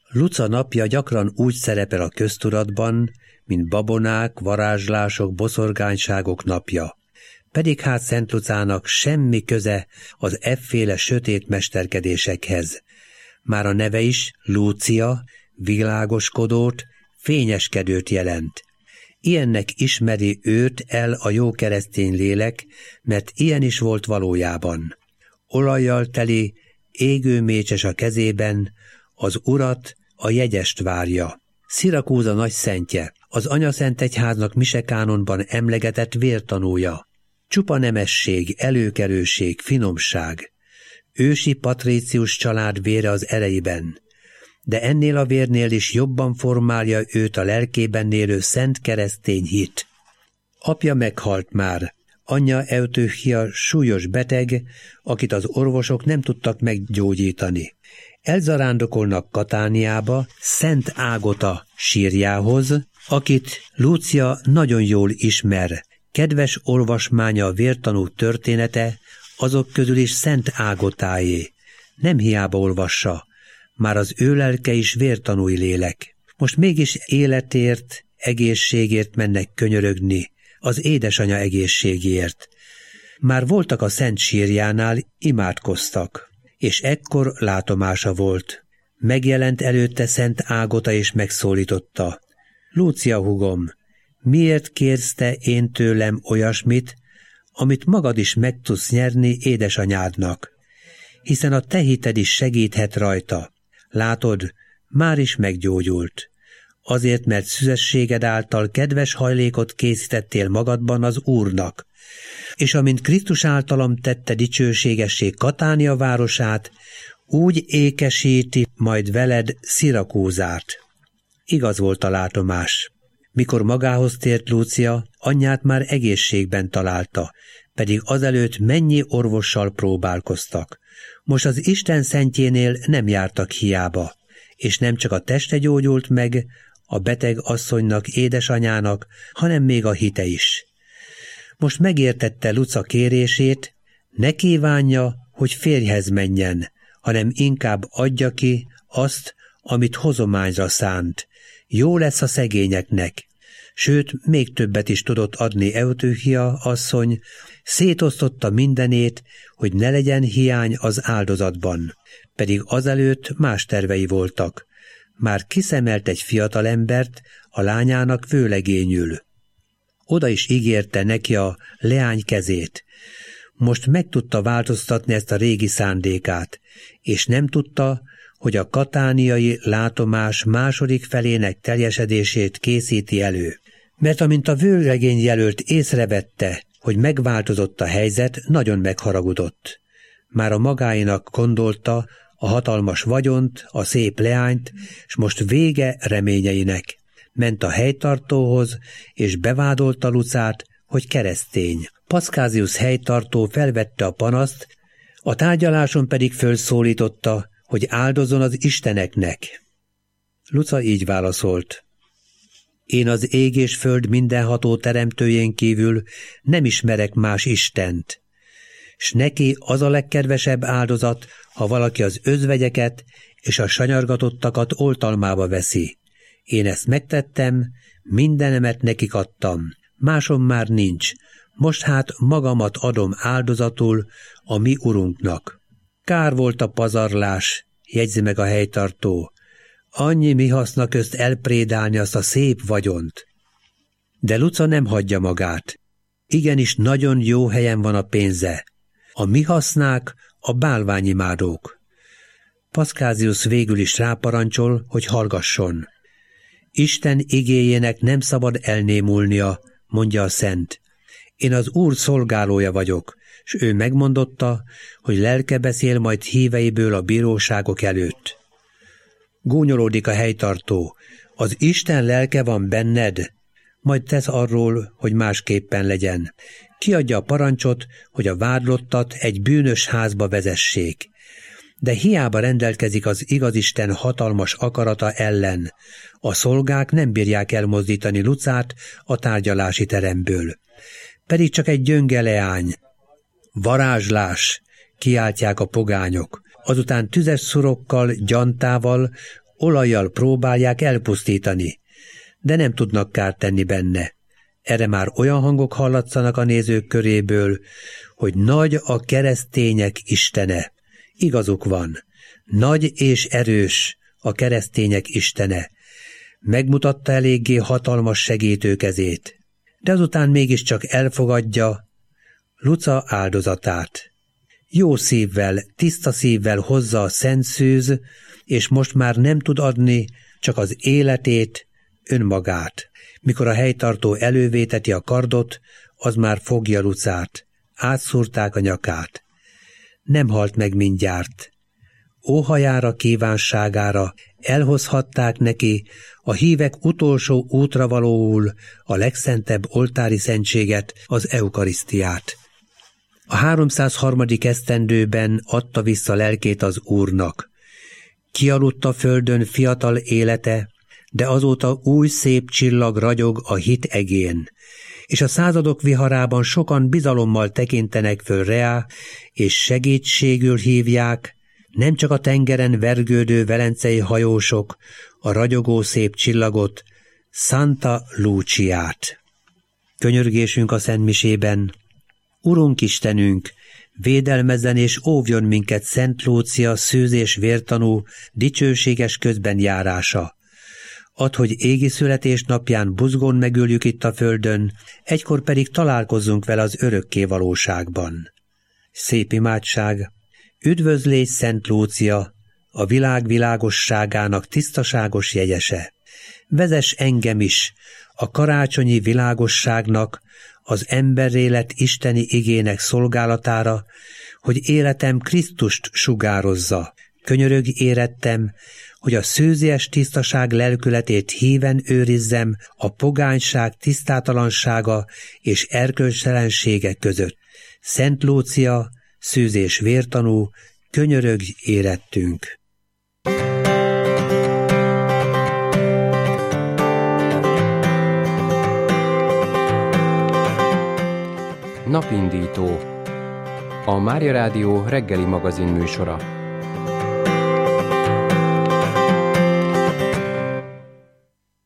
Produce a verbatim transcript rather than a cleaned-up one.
Luca napja gyakran úgy szerepel a köztudatban, mint babonák, varázslások, boszorkányságok napja. Pedig hát Szent Lucának semmi köze az efféle sötét mesterkedésekhez. Már a neve is Lúcia, világoskodót, fényeskedőt jelent. Ilyennek ismeri őt el a jó keresztény lélek, mert ilyen is volt valójában. Olajjal teli, égő mécses a kezében, az urat, a jegyest várja. Szirakúza nagy szentje, az Anyaszentegyháznak misekánonban emlegetett vértanúja. Csupa nemesség, előkelőség, finomság. Ősi patrícius család vére az ereiben. De ennél a vérnél is jobban formálja őt a lelkében élő szent keresztény hit. Apja meghalt már, anyja Eutőchia súlyos beteg, akit az orvosok nem tudtak meggyógyítani. Elzarándokolnak Katániába, Szent Ágota sírjához, akit Lúcia nagyon jól ismer. Kedves olvasmánya a vértanú története, azok közül is Szent Ágotáé. Nem hiába olvassa, már az ő lelke is vértanúi lélek. Most mégis életért, egészségért mennek könyörögni, az édesanya egészségért. Már voltak a Szent sírjánál, imádkoztak, és ekkor látomása volt. Megjelent előtte Szent Ágota és megszólította. Lúcia húgom, miért kérsz te én tőlem olyasmit, amit magad is meg tudsz nyerni édesanyádnak? Hiszen a te hited is segíthet rajta. Látod, már is meggyógyult. Azért, mert szüzességed által kedves hajlékot készítettél magadban az Úrnak, és amint Krisztus általam tette dicsőségessé Katánia városát, úgy ékesíti majd veled Szirakúzát. Igaz volt a látomás. Mikor magához tért Lúcia, anyját már egészségben találta, pedig azelőtt mennyi orvossal próbálkoztak. Most az Isten szentjénél nem jártak hiába, és nem csak a teste gyógyult meg, a beteg asszonynak, édesanyának, hanem még a hite is. Most megértette Luca kérését, ne kívánja, hogy férjhez menjen, hanem inkább adja ki azt, amit hozományra szánt. Jó lesz a szegényeknek. Sőt, még többet is tudott adni Eutőchia asszony, szétosztotta mindenét, hogy ne legyen hiány az áldozatban. Pedig azelőtt más tervei voltak. Már kiszemelt egy fiatalembert, a lányának vőlegényül. Oda is ígérte neki a leány kezét. Most meg tudta változtatni ezt a régi szándékát, és nem tudta, hogy a katániai látomás második felének teljesedését készíti elő. Mert amint a vőlegény jelölt észrevette, hogy megváltozott a helyzet, nagyon megharagudott. Már a magáinak gondolta a hatalmas vagyont, a szép leányt, s most vége reményeinek. Ment a helytartóhoz, és bevádolta Lucát, hogy keresztény. Paszkáziusz helytartó felvette a panaszt, a tárgyaláson pedig fölszólította, hogy áldozzon az isteneknek. Luca így válaszolt. Én az ég és föld mindenható teremtőjén kívül nem ismerek más istent, s neki az a legkedvesebb áldozat, ha valaki az özvegyeket és a sanyargatottakat oltalmába veszi. Én ezt megtettem, mindenemet nekik adtam, másom már nincs, most hát magamat adom áldozatul a mi urunknak. Kár volt a pazarlás, jegyzi meg a helytartó, annyi mi haszna közt elprédálni azt a szép vagyont. De Luca nem hagyja magát. Igenis nagyon jó helyen van a pénze. A mi hasznák a bálványimádók. Paszkáziusz végül is ráparancsol, hogy hallgasson. Isten igéjének nem szabad elnémulnia, mondja a szent. Én az Úr szolgálója vagyok, s ő megmondotta, hogy lelke beszél majd híveiből a bíróságok előtt. Gúnyolódik a helytartó. Az Isten lelke van benned? Majd tesz arról, hogy másképpen legyen. Kiadja a parancsot, hogy a vádlottat egy bűnös házba vezessék. De hiába rendelkezik az igazisten hatalmas akarata ellen. A szolgák nem bírják elmozdítani Lucát a tárgyalási teremből. Pedig csak egy gyönge leány. Varázslás, kiáltják a pogányok. Azután tüzes szurokkal, gyantával olajjal próbálják elpusztítani, de nem tudnak kárt tenni benne. Erre már olyan hangok hallatszanak a nézők köréből, hogy nagy a keresztények istene. Igazuk van, nagy és erős a keresztények istene. Megmutatta eléggé hatalmas segítőkezét, de azután mégiscsak elfogadja Luca áldozatát. Jó szívvel, tiszta szívvel hozza a szent szűz, és most már nem tud adni csak az életét, önmagát. Mikor a helytartó elővéteti a kardot, az már fogja Lucát. Átszúrták a nyakát. Nem halt meg mindjárt. Óhajára, kívánságára elhozhatták neki a hívek utolsó útra valóul a legszentebb oltári szentséget, az eukarisztiát. A háromszázharmadik esztendőben adta vissza lelkét az Úrnak. Kialudt a földön fiatal élete, de azóta új szép csillag ragyog a hit egén, és a századok viharában sokan bizalommal tekintenek föl reá, és segítségül hívják, nem csak a tengeren vergődő velencei hajósok, a ragyogó szép csillagot, Santa Luciát. Könyörgésünk a szentmisében: Urunk Istenünk, védelmezzen és óvjon minket Szent Lúcia szűz és vértanú, dicsőséges közben járása. Add, hogy égi születésnapján buzgón megöljük itt a földön, egykor pedig találkozzunk vele az örökké valóságban. Szép imádság! Üdvözlégy Szent Lúcia, a világ világosságának tisztaságos jegyese! Vezess engem is a karácsonyi világosságnak, az emberré lett isteni igének szolgálatára, hogy életem Krisztust sugározza. Könyörög érettem, hogy a szűzies tisztaság lelkületét híven őrizzem a pogányság tisztátalansága és erkölcstelensége között. Szent Lúcia, szűz és vértanú, könyörög érettünk. Napindító. A Mária Rádió reggeli magazin műsora.